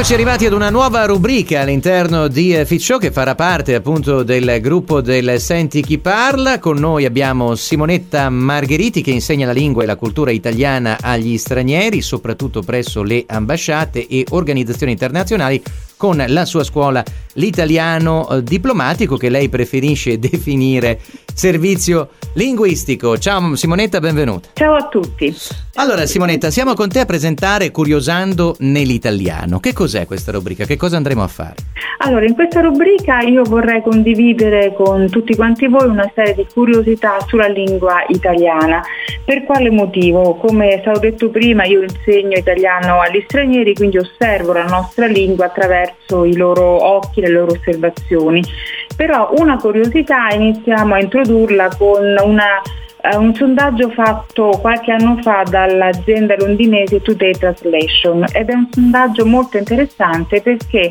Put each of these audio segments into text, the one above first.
Eccoci arrivati ad una nuova rubrica all'interno di Fit Show che farà parte appunto del gruppo del Senti chi parla. Con noi abbiamo Simonetta Margheriti che insegna la lingua e la cultura italiana agli stranieri, soprattutto presso le ambasciate e organizzazioni internazionali, con la sua scuola L'Italiano Diplomatico, che lei preferisce definire servizio linguistico. Ciao Simonetta, benvenuta. Ciao a tutti. Allora Simonetta, siamo con te a presentare Curiosando nell'italiano. Che cos'è questa rubrica? Che cosa andremo a fare? Allora, in questa rubrica io vorrei condividere con tutti quanti voi una serie di curiosità sulla lingua italiana. Per quale motivo? Come è stato detto prima, io insegno italiano agli stranieri, quindi osservo la nostra lingua attraverso i loro occhi, le loro osservazioni. Però una curiosità iniziamo a introdurla con un sondaggio fatto qualche anno fa dall'azienda londinese Today Translation, ed è un sondaggio molto interessante perché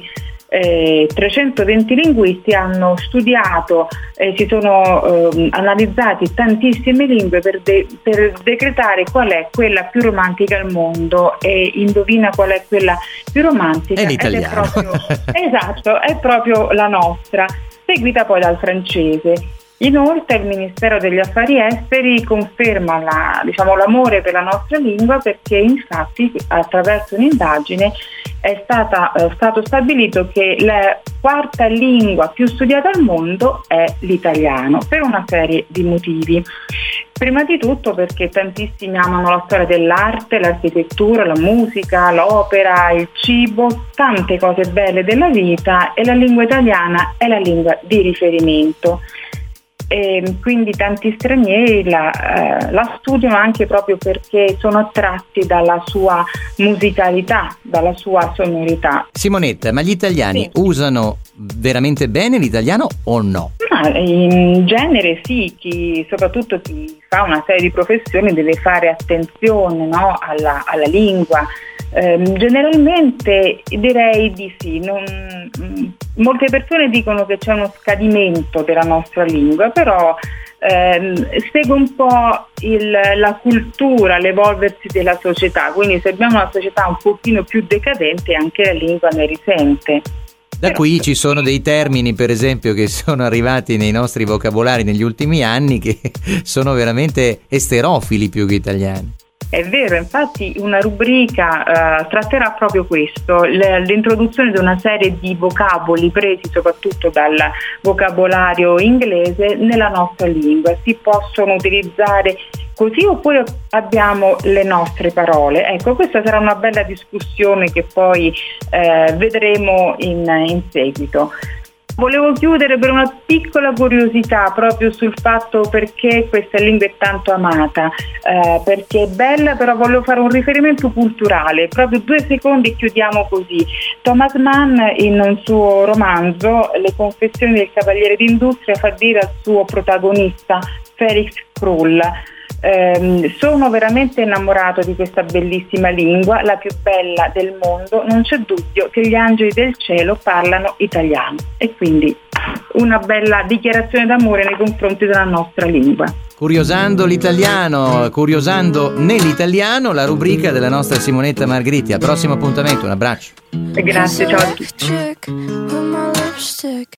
320 linguisti hanno studiato, si sono analizzati tantissime lingue per decretare qual è quella più romantica al mondo, e indovina qual è quella più romantica? È l'italiano. Esatto, è proprio la nostra, seguita poi dal francese. Inoltre il Ministero degli Affari Esteri conferma l'amore per la nostra lingua, perché infatti attraverso un'indagine è stato stabilito che la quarta lingua più studiata al mondo è l'italiano, per una serie di motivi. Prima di tutto perché tantissimi amano la storia dell'arte, l'architettura, la musica, l'opera, il cibo, tante cose belle della vita, e la lingua italiana è la lingua di riferimento. E quindi tanti stranieri la studiano anche proprio perché sono attratti dalla sua musicalità, dalla sua sonorità. Simonetta, ma gli italiani usano veramente bene l'italiano o no? In genere sì, soprattutto chi fa una serie di professioni deve fare attenzione, no, alla lingua. Generalmente direi di sì. Molte persone dicono che c'è uno scadimento della nostra lingua, però segue un po' la cultura, l'evolversi della società, quindi se abbiamo una società un pochino più decadente anche la lingua ne risente. Da qui ci sono dei termini, per esempio, che sono arrivati nei nostri vocabolari negli ultimi anni, che sono veramente esterofili più che italiani. È vero, infatti una rubrica tratterà proprio questo, l'introduzione di una serie di vocaboli presi soprattutto dal vocabolario inglese nella nostra lingua. Si possono utilizzare così oppure abbiamo le nostre parole. Ecco, questa sarà una bella discussione che poi vedremo in seguito. Volevo chiudere per una piccola curiosità proprio sul fatto perché questa lingua è tanto amata, perché è bella, però volevo fare un riferimento culturale, proprio 2 secondi e chiudiamo così. Thomas Mann in un suo romanzo, Le confessioni del cavaliere d'industria, fa dire al suo protagonista Felix Krull: sono veramente innamorato di questa bellissima lingua, la più bella del mondo, non c'è dubbio che gli angeli del cielo parlano italiano. E quindi una bella dichiarazione d'amore nei confronti della nostra lingua. Curiosando l'italiano, curiosando nell'italiano, la rubrica della nostra Simonetta Margheriti. Al prossimo appuntamento, un abbraccio. Grazie, ciao a tutti.